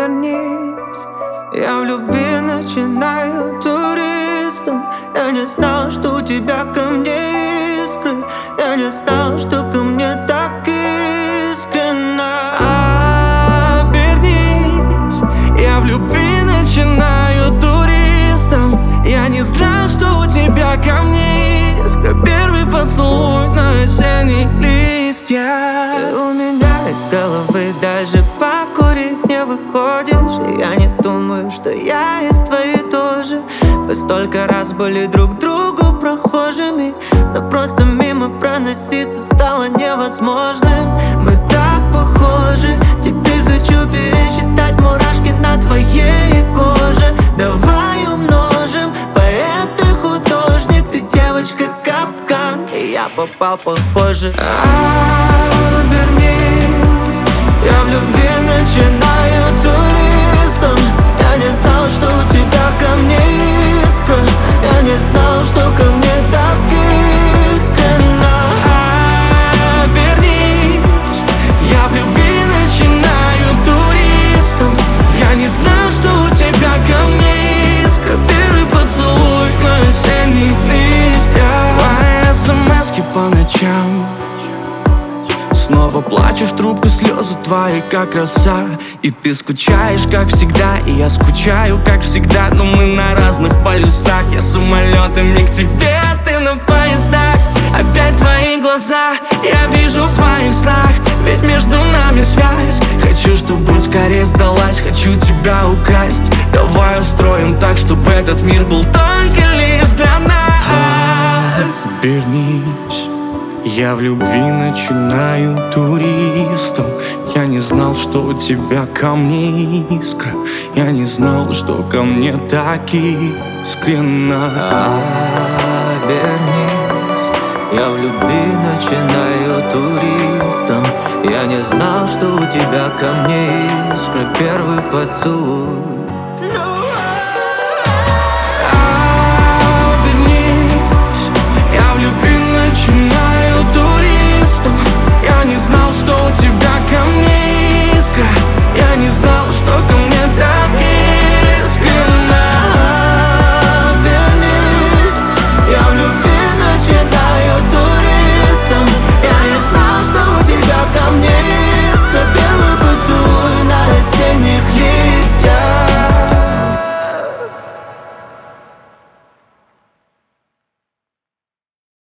обернись. Я в любви начинаю туристом. Я не знал, что у тебя ко мне искры. Я не знал, что ко мне так искренно. Обернись. Я в любви начинаю туристом. Я не знал, что у тебя ко мне искра. Первый поцелуй на осенних листьях. Ты у меня из головы даже покурить не выходишь. И я не думаю, что я из твоей тоже. Мы столько раз были друг другу прохожими, но просто мимо проноситься стало невозможным. Мы так похожи. Теперь хочу пересчитать мурашки на твоей коже. Давай умножим, поэт и художник. Ты девочка капкан, и я попал похоже. Обернись. Я в любви начинаю туристом. Я не знал, что у тебя ко мне искра. Я не знал, что ко мне так искренно. Обернись. Я в любви начинаю туристом. Я не знал, что у тебя ко мне искра. Первый поцелуй на осенних листьях. Твои смски по ночам. Снова плачешь в трубку, слезы твои, как роса. И ты скучаешь, как всегда, и я скучаю, как всегда. Но мы на разных полюсах. Я самолетами к тебе, а ты на поездах. Опять твои глаза я вижу в своих снах. Ведь между нами связь. Хочу, чтобы скорее сдалась. Хочу тебя украсть. Давай устроим так, чтобы этот мир был только лишь для нас. Обернись. Я в любви начинаю туристом. Я не знал, что у тебя ко мне искра. Я не знал, что ко мне так искренно. Обернись. Я в любви начинаю туристом. Я не знал, что у тебя ко мне искра. Первый поцелуй